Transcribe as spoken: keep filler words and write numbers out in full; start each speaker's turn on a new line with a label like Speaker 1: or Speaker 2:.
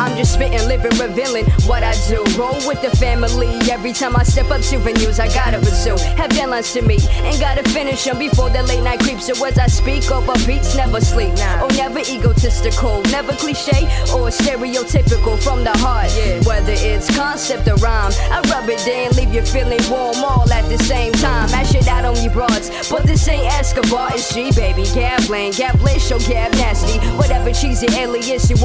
Speaker 1: I'm just spitting, living, revealing what I do. Roll with the family. Every time I step up to venues, I gotta pursue. Have deadlines to meet, and gotta finish them before the late night creeps. So as I speak over beats, never sleep. Oh, never egotistical, never cliche or stereotypical from the heart. Yeah. Whether it's concept or rhyme, I rub it in, leave you feeling warm all at the same time. Mash it out on you broads, but this ain't Escobar, it's G, baby. Gab lane, gab lit, show gab nasty. Whatever cheesy alias you